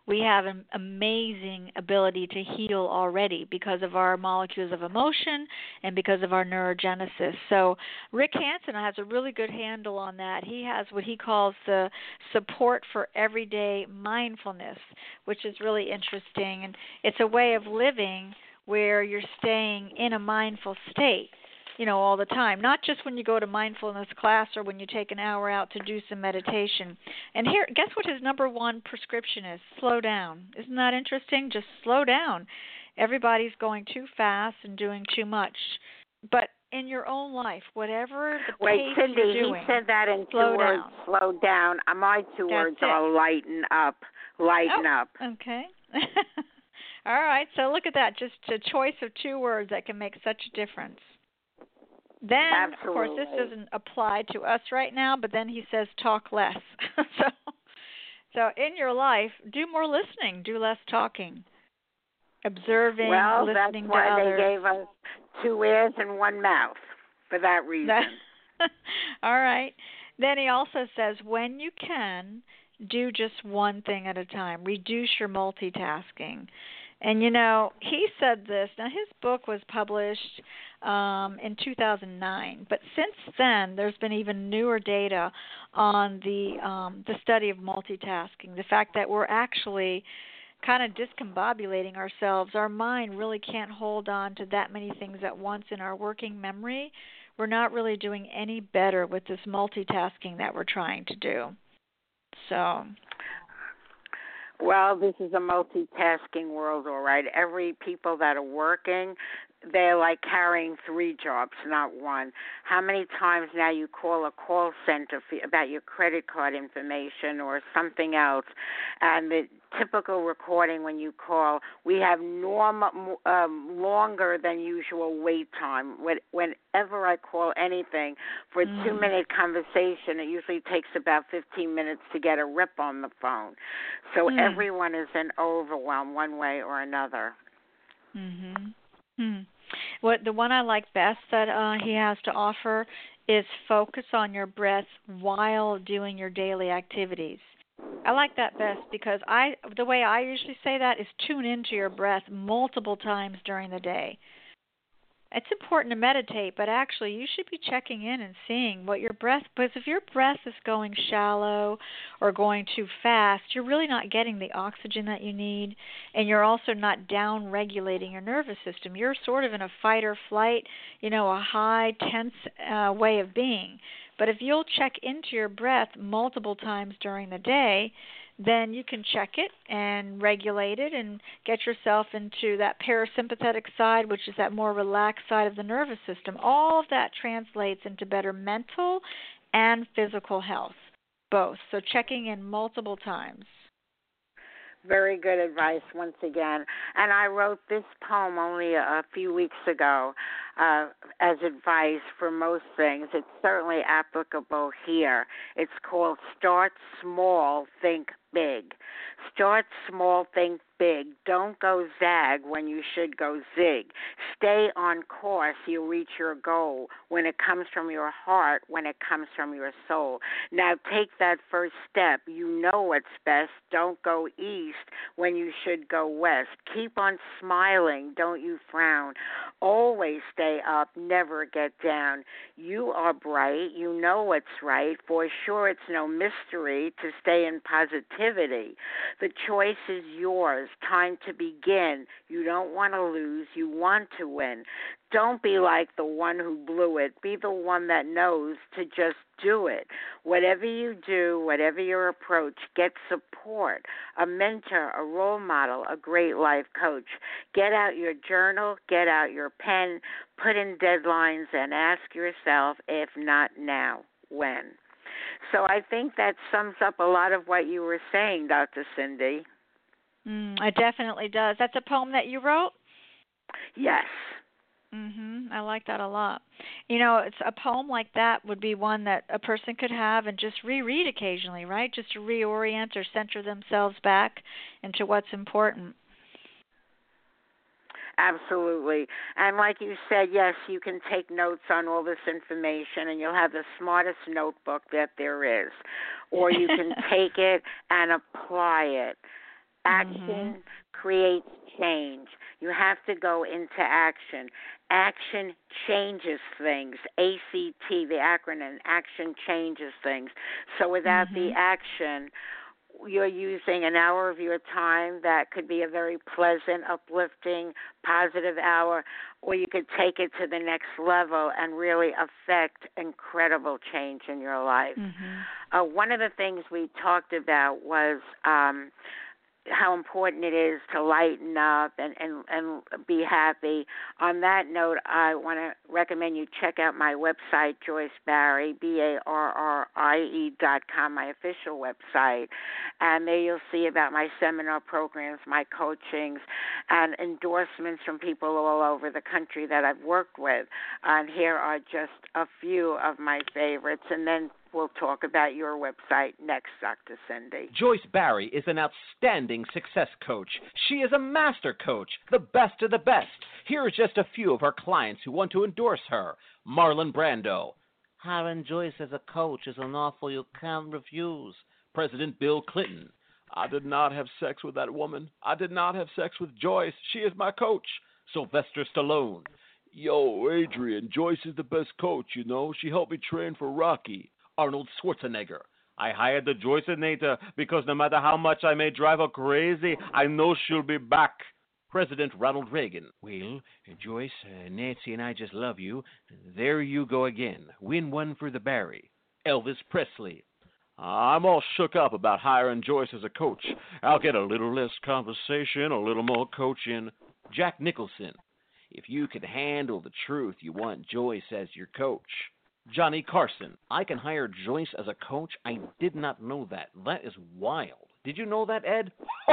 we have an amazing ability to heal already because of our molecules of emotion and because of our neurogenesis. So Rick Hansen has a really good handle on that. He has what he calls the support for everyday mindfulness, which is really interesting. And it's a way of living where you're staying in a mindful state, you know, all the time, not just when you go to mindfulness class or when you take an hour out to do some meditation. And here, guess what his number one prescription is? Slow down. Isn't that interesting? Just slow down. Everybody's going too fast and doing too much. But in your own life, whatever the Wait, pace Cindy, you're doing, he said that in two slow words, down. slow down. Uh, My two That's words it. are lighten up, lighten Oh, up. okay. All right, so look at that. Just a choice of two words that can make such a difference. Then, Absolutely. of course, this doesn't apply to us right now, but then he says talk less. so, so in your life, do more listening, do less talking, observing, Well, listening that's why to others. they gave us two ears and one mouth, for that reason. That, all right. Then he also says, when you can, do just one thing at a time. Reduce your multitasking. And, you know, he said this. Now, his book was published um, in two thousand nine, but since then there's been even newer data on the um, the study of multitasking, the fact that we're actually kind of discombobulating ourselves. Our mind really can't hold on to that many things at once in our working memory. We're not really doing any better with this multitasking that we're trying to do. So... Well, this is a multitasking world, all right. Every people that are working, they're like carrying three jobs, not one. How many times now you call a call center for, about your credit card information or something else, and the typical recording when you call, we have normal, um, longer than usual wait time. Whenever I call anything for a Mm. two-minute conversation, it usually takes about fifteen minutes to get a rip on the phone. So Mm. everyone is in overwhelm one way or another. Mhm. Hmm. What the one I like best that uh, he has to offer is focus on your breath while doing your daily activities. I like that best because I the way I usually say that is tune into your breath multiple times during the day. It's important to meditate, but actually you should be checking in and seeing what your breath, because if your breath is going shallow or going too fast, you're really not getting the oxygen that you need, and you're also not down regulating your nervous system. You're sort of in a fight or flight, you know, a high, tense uh, way of being. But if you'll check into your breath multiple times during the day, then you can check it and regulate it and get yourself into that parasympathetic side, which is that more relaxed side of the nervous system. All of that translates into better mental and physical health, both. So checking in multiple times. Very good advice once again. And I wrote this poem only a few weeks ago uh, as advice for most things. It's certainly applicable here. It's called Start Small, Think Big. Start small, think big. Don't go zag when you should go zig. Stay on course. You'll reach your goal when it comes from your heart, when it comes from your soul. Now take that first step. You know what's best. Don't go east when you should go west. Keep on smiling. Don't you frown. Always stay up. Never get down. You are bright. You know what's right. For sure it's no mystery to stay in positivity. The choice is yours. Time to begin. You don't want to lose. You want to win. Don't be like the one who blew it. Be the one that knows to just do it. Whatever you do, whatever your approach, get support, a mentor, a role model, a great life coach. Get out your journal, get out your pen, put in deadlines, and ask yourself, if not now, when? So I think that sums up a lot of what you were saying, Doctor Cindy. Mm, it definitely does. That's a poem that you wrote? Yes. Mhm. I like that a lot. You know, it's a poem like that would be one that a person could have and just reread occasionally, right? Just to reorient or center themselves back into what's important. Absolutely. And like you said, yes, you can take notes on all this information and you'll have the smartest notebook that there is. Or you can take it and apply it. Action Mm-hmm. creates change. You have to go into action. Action changes things. A C T, the acronym, action changes things. So without Mm-hmm. the action, you're using an hour of your time that could be a very pleasant, uplifting, positive hour, or you could take it to the next level and really affect incredible change in your life. Mm-hmm. Uh, one of the things we talked about was um, how important it is to lighten up and, and, and be happy. On that note, I want to recommend you check out my website, Joyce Barrie, B A R R I E dot com, my official website. And there you'll see about my seminar programs, my coachings, and endorsements from people all over the country that I've worked with. And here are just a few of my favorites. And then we'll talk about your website next, Doctor Cindy. Joyce Barrie is an outstanding success coach. She is a master coach, the best of the best. Here are just a few of her clients who want to endorse her. Marlon Brando. Hiring Joyce as a coach is an offer you can't refuse. President Bill Clinton. I did not have sex with that woman. I did not have sex with Joyce. She is my coach. Sylvester Stallone. Yo, Adrian, Joyce is the best coach, you know. She helped me train for Rocky. Arnold Schwarzenegger. I hired the Joyceinator because no matter how much I may drive her crazy, I know she'll be back. President Ronald Reagan. Well, Joyce, uh, Nancy and I just love you. There you go again. Win one for the Barrie. Elvis Presley. I'm all shook up about hiring Joyce as a coach. I'll get a little less conversation, a little more coaching. Jack Nicholson. If you can handle the truth, you want Joyce as your coach. Johnny Carson. I can hire Joyce as a coach? I did not know that. That is wild. Did you know that, Ed?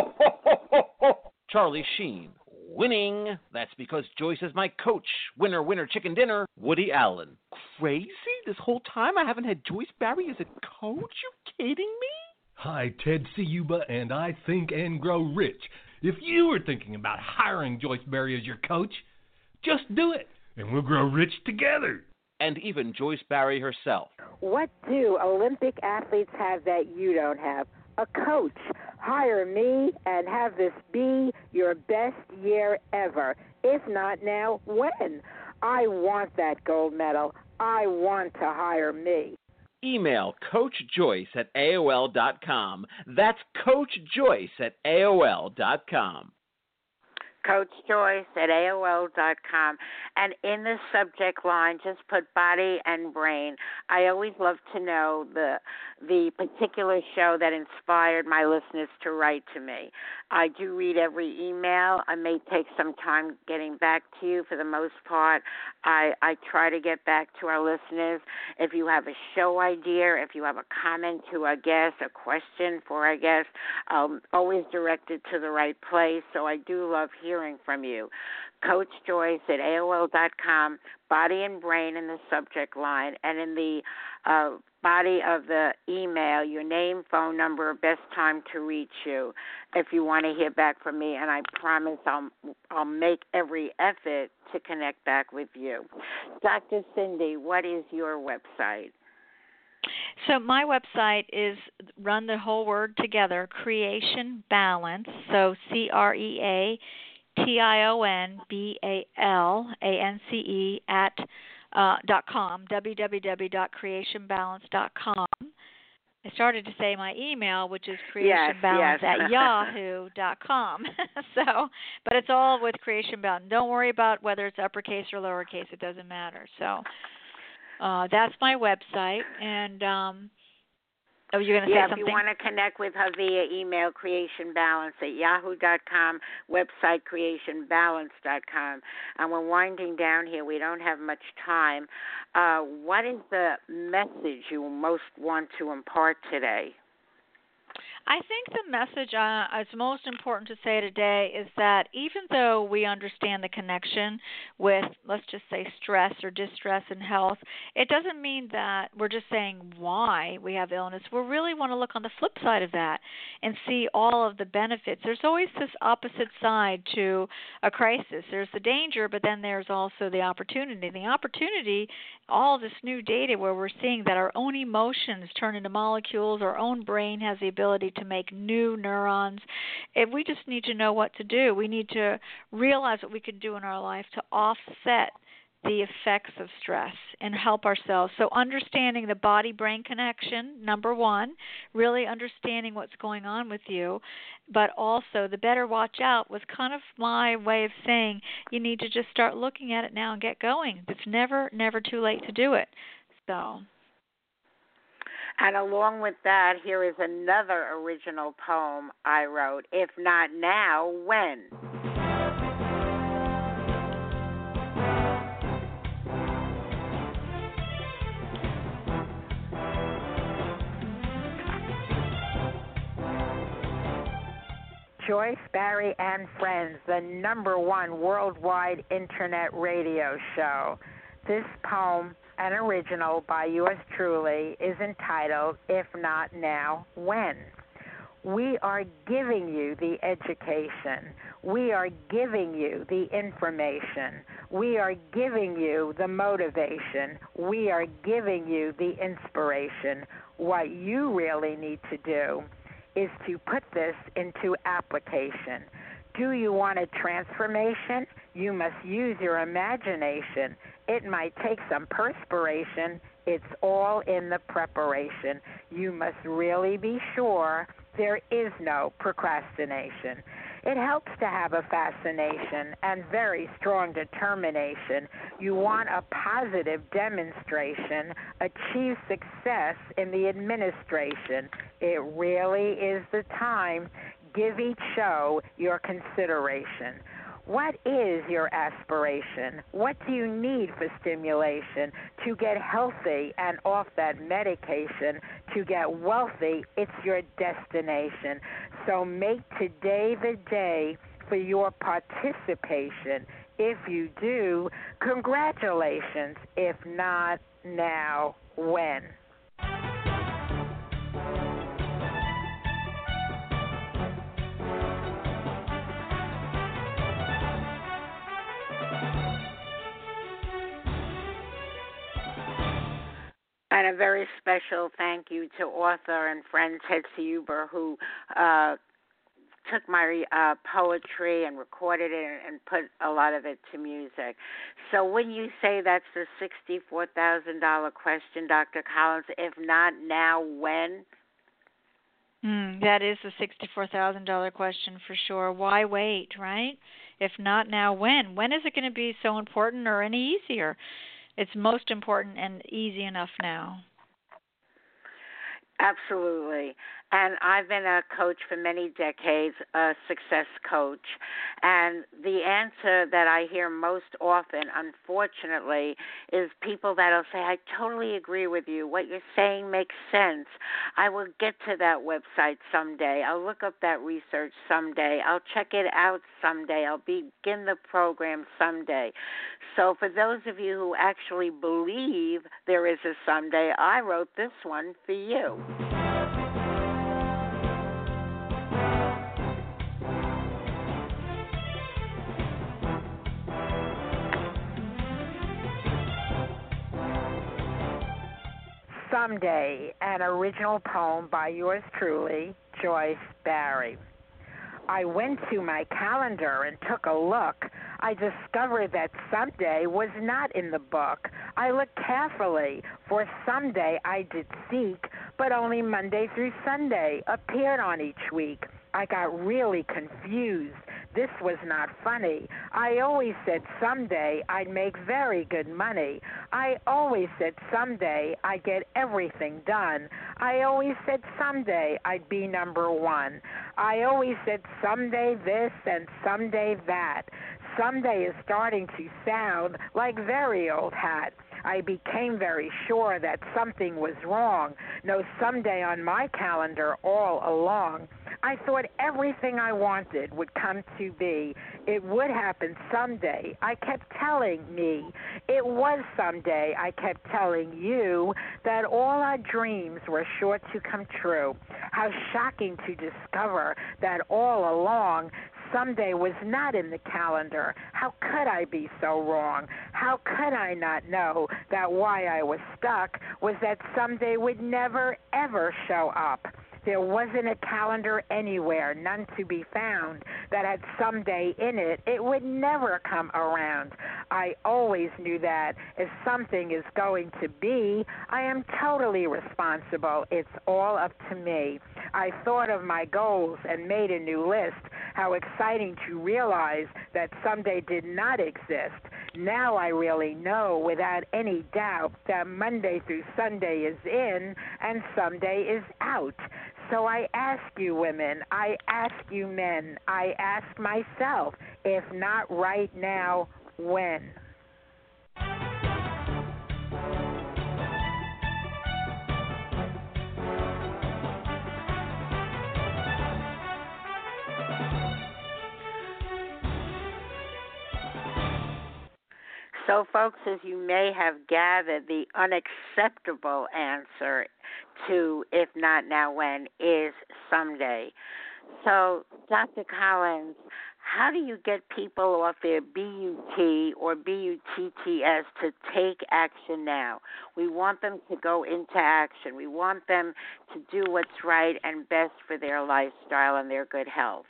Charlie Sheen. Winning. That's because Joyce is my coach. Winner, winner, chicken dinner. Woody Allen. Crazy? This whole time I haven't had Joyce Barrie as a coach? You kidding me? Hi, Ted Ciuba, and I Think and Grow Rich. If you were thinking about hiring Joyce Barrie as your coach, just do it, and we'll grow rich together. And even Joyce Barrie herself. What do Olympic athletes have that you don't have? A coach. Hire me and have this be your best year ever. If not now, when? I want that gold medal. I want to hire me. Email Coach Joyce at A O L dot com. That's Coach Joyce at A O L dot com. Coach Joyce at A O L dot com. And in the subject line, just put body and brain. I always love to know the the particular show that inspired my listeners to write to me. I do read every email. I may take some time getting back to you. For the most part, I, I try to get back to our listeners. If you have a show idea, if you have a comment to a guest, a question for a guest, um, always direct it to the right place. So I do love hearing from you. Coach Joyce at A O L dot com, body and brain in the subject line, and in the uh, body of the email, your name, phone number, best time to reach you if you want to hear back from me, and I promise I'll, I'll make every effort to connect back with you. Doctor Cindy, what is your website? So my website is, run the whole word together, Creation Balance, so C R E A T I O N B A L A N C E at uh, dot com, w w w dot creation balance dot com. I started to say my email, which is creationbalance yes, yes. at yahoo dot com. So, but it's all with Creation Balance. Don't worry about whether it's uppercase or lowercase. It doesn't matter. So uh, that's my website. And um, oh, you're going to yeah, say something? If you want to connect with her via email, creationbalance at yahoo dot com, website creationbalance dot com. And we're winding down here. We don't have much time. Uh, what is the message you most want to impart today? I think the message uh, it's most important to say today is that even though we understand the connection with, let's just say, stress or distress in health, it doesn't mean that we're just saying why we have illness. We really want to look on the flip side of that and see all of the benefits. There's always this opposite side to a crisis. There's the danger, but then there's also the opportunity. The opportunity, all this new data where we're seeing that our own emotions turn into molecules, our own brain has the ability to make new neurons. If we just need to know what to do, we need to realize what we can do in our life to offset the effects of stress and help ourselves. So understanding the body-brain connection, number one, really understanding what's going on with you, but also the better watch out was kind of my way of saying you need to just start looking at it now and get going. It's never, never too late to do it. So. And along with that, here is another original poem I wrote, If Not Now, When? Joyce, Barrie, and Friends, the number one worldwide internet radio show. This poem, an original by yours truly, is entitled, If Not Now, When? We are giving you the education. We are giving you the information. We are giving you the motivation. We are giving you the inspiration. What you really need to do is to put this into application. Do you want a transformation? You must use your imagination. It might take some perspiration. It's all in the preparation. You must really be sure there is no procrastination. It helps to have a fascination and very strong determination. You want a positive demonstration, achieve success in the administration. It really is the time. Give each show your consideration. What is your aspiration? What do you need for stimulation to get healthy and off that medication? To get wealthy, it's your destination. So make today the day for your participation. If you do, congratulations. If not, now, when? And a very special thank you to author and friend Ted Huber, who uh, took my uh, poetry and recorded it and put a lot of it to music. So when you say that's the sixty-four thousand dollars question, Doctor Collins, if not now, when? Mm, that is the sixty-four thousand dollars question for sure. Why wait, right? If not now, when? When is it going to be so important or any easier? It's most important and easy enough now. Absolutely. And I've been a coach for many decades, a success coach. And the answer that I hear most often, unfortunately, is people that'll say, I totally agree with you. What you're saying makes sense. I will get to that website someday. I'll look up that research someday. I'll check it out someday. I'll begin the program someday. So for those of you who actually believe there is a someday, I wrote this one for you. Someday, an original poem by yours truly, Joyce Barrie. I went to my calendar and took a look. I discovered that someday was not in the book. I looked carefully, for someday I did seek, but only Monday through Sunday appeared on each week. I got really confused. This was not funny. I always said someday I'd make very good money. I always said someday I'd get everything done. I always said someday I'd be number one. I always said someday this and someday that. Someday is starting to sound like very old hat. I became very sure that something was wrong. No someday on my calendar all along. I thought everything I wanted would come to be. It would happen someday. I kept telling me. It was someday. I kept telling you that all our dreams were sure to come true. How shocking to discover that all along someday was not in the calendar. How could I be so wrong? How could I not know that why I was stuck was that someday would never, ever show up? There wasn't a calendar anywhere, none to be found, that had someday in it. It would never come around. I always knew that if something is going to be, I am totally responsible. It's all up to me. I thought of my goals and made a new list. How exciting to realize that someday did not exist. Now I really know without any doubt that Monday through Sunday is in and someday is out. So I ask you women, I ask you men, I ask myself, if not right now, when? So, folks, as you may have gathered, the unacceptable answer to if not now when is someday. So, Doctor Collins, how do you get people off their B U T or B U T T S to take action now? We want them to go into action. We want them to do what's right and best for their lifestyle and their good health.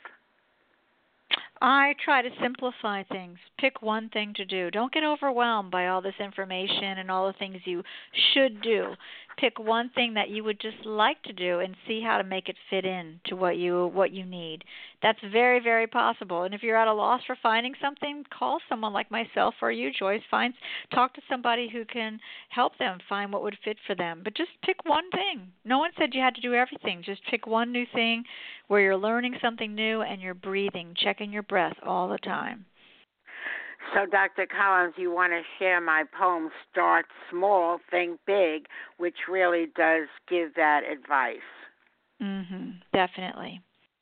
I try to simplify things. Pick one thing to do. Don't get overwhelmed by all this information and all the things you should do. Pick one thing that you would just like to do and see how to make it fit in to what you what you need. That's very, very possible. And if you're at a loss for finding something, call someone like myself or you, Joyce. Find, talk to somebody who can help them find what would fit for them. But just pick one thing. No one said you had to do everything. Just pick one new thing where you're learning something new and you're breathing, checking your breath all the time. So, Doctor Collins, you want to share my poem, Start Small, Think Big, which really does give that advice. Mm-hmm, definitely.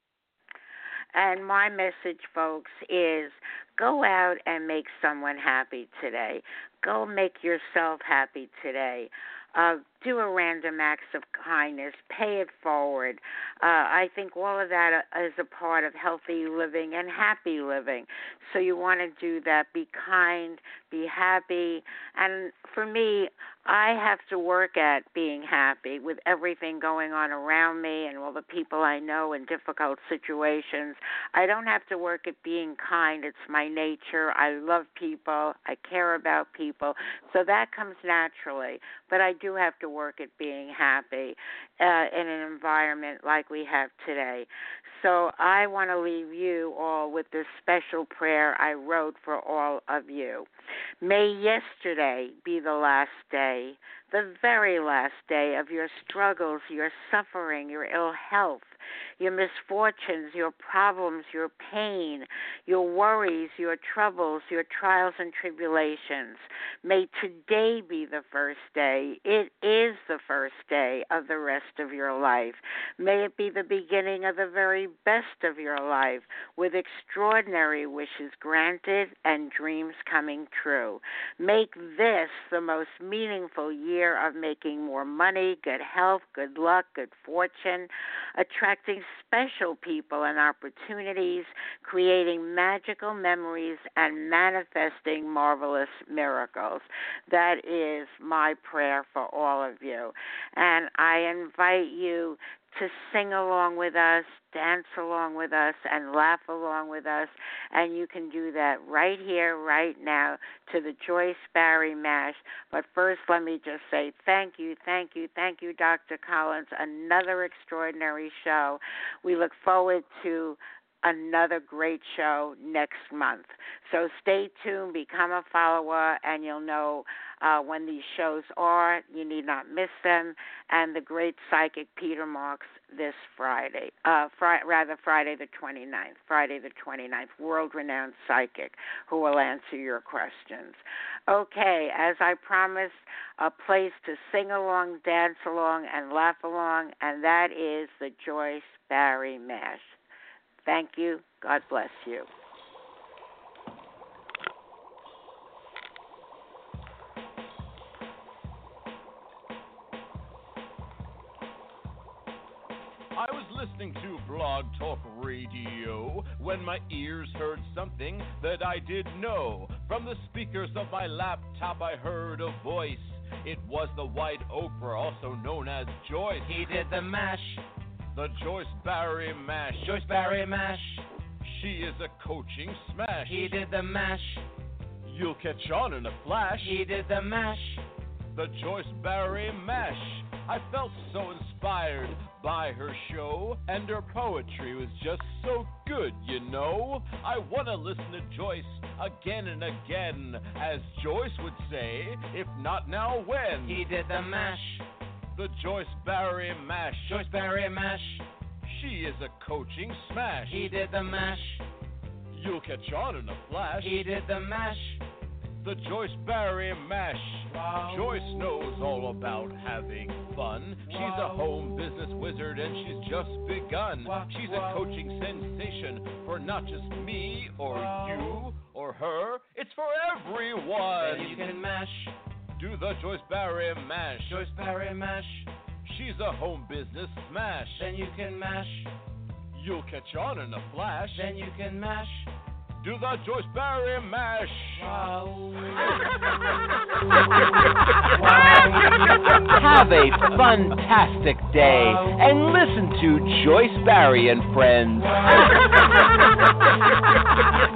And my message, folks, is go out and make someone happy today. Go make yourself happy today. Uh, do a random acts of kindness. Pay it forward. Uh, I think all of that is a part of healthy living and happy living. So you want to do that. Be kind. Be happy. And for me, I have to work at being happy with everything going on around me and all the people I know in difficult situations. I don't have to work at being kind. It's my nature. I love people. I care about people. So that comes naturally. But I do have to work at being happy uh, in an environment like we have today. So I want to leave you all with this special prayer I wrote for all of you. May yesterday be the last day, the very last day of your struggles, your suffering, your ill health, your misfortunes, your problems, your pain, your worries, your troubles, your trials and tribulations. May today be the first day. It is the first day of the rest of your life. May it be the beginning of the very best of your life, with extraordinary wishes granted and dreams coming true. Make this the most meaningful year of making more money, good health, good luck, good fortune, attracting special people and opportunities, creating magical memories, and manifesting marvelous miracles. That is my prayer for all of you. And I invite you to sing along with us, dance along with us, and laugh along with us. And you can do that right here, right now, to the Joyce Barrie Mash. But first, let me just say thank you, thank you, thank you, Doctor Collins. Another extraordinary show. We look forward to another great show next month. So stay tuned, become a follower, and you'll know uh, when these shows are. You need not miss them. And the great psychic Peter Marks this Friday, uh, fri- rather Friday the twenty-ninth, Friday the twenty-ninth, world-renowned psychic who will answer your questions. Okay, as I promised, a place to sing along, dance along, and laugh along, and that is the Joyce Barrie Mash. Thank you. God bless you. I was listening to Blog Talk Radio when my ears heard something that I didn't know. From the speakers of my laptop I heard a voice. It was the White Oprah, also known as Joyce. He did the mash. The Joyce Barry Mash. Joyce Barry Mash. She is a coaching smash. He did the mash. You'll catch on in a flash. He did the mash. The Joyce Barry Mash. I felt so inspired by her show, and her poetry was just so good, you know. I want to listen to Joyce again and again, as Joyce would say, if not now, when? He did the mash. The Joyce Barry Mash. Joyce Barry Mash. She is a coaching smash. He did the mash. You'll catch on in a flash. He did the mash. The Joyce Barry Mash. Wow. Joyce knows all about having fun. She's a home business wizard and she's just begun. Wow. She's Wow. a coaching sensation for not just me or Wow. you or her. It's for everyone. Then you can mash. Do the Joyce Barry Mash. Joyce Barry Mash. She's a home business smash. Then you can mash. You'll catch on in a flash. Then you can mash. Do the Joyce Barry Mash. Wow. Have a fantastic day and listen to Joyce Barry and Friends.